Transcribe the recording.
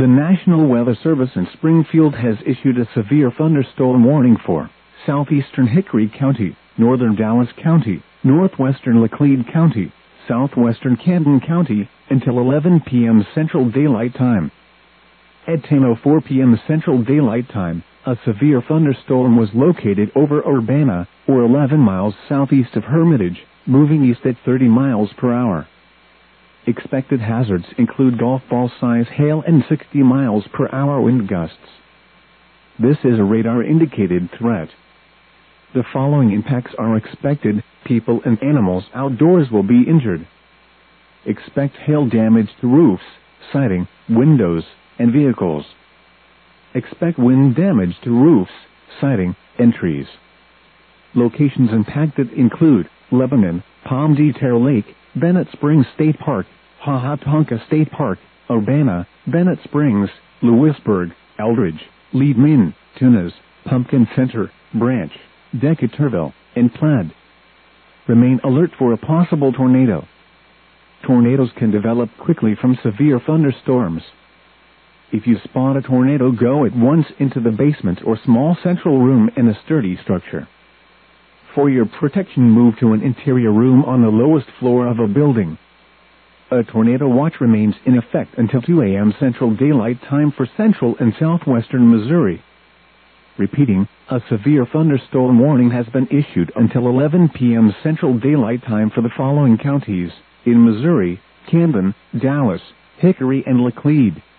The National Weather Service in Springfield has issued a severe thunderstorm warning for southeastern Hickory County, northern Dallas County, northwestern Laclede County, southwestern Camden County, until 11 p.m. Central Daylight Time. At 10:04 p.m. Central Daylight Time, a severe thunderstorm was located over Urbana, or 11 miles southeast of Hermitage, moving east at 30 miles per hour. Expected hazards include golf ball-size hail and 60 miles per hour wind gusts. This is a radar-indicated threat. The following impacts are expected: people and animals outdoors will be injured. Expect hail damage to roofs, siding, windows, and vehicles. Expect wind damage to roofs, siding, and trees. Locations impacted include Lebanon, Palm de Terre Lake, Bennett Springs State Park, Hahatonka State Park, Urbana, Bennett Springs, Lewisburg, Eldridge, Leadmin, Tunas, Pumpkin Center, Branch, Decaturville, and Plaid. Remain alert for a possible tornado. Tornadoes can develop quickly from severe thunderstorms. If you spot a tornado, go at once into the basement or small central room in a sturdy structure. For your protection, move to an interior room on the lowest floor of a building. A tornado watch remains in effect until 2 a.m. Central Daylight Time for central and southwestern Missouri. Repeating, a severe thunderstorm warning has been issued until 11 p.m. Central Daylight Time for the following counties in Missouri: Camden, Dallas, Hickory, and Laclede.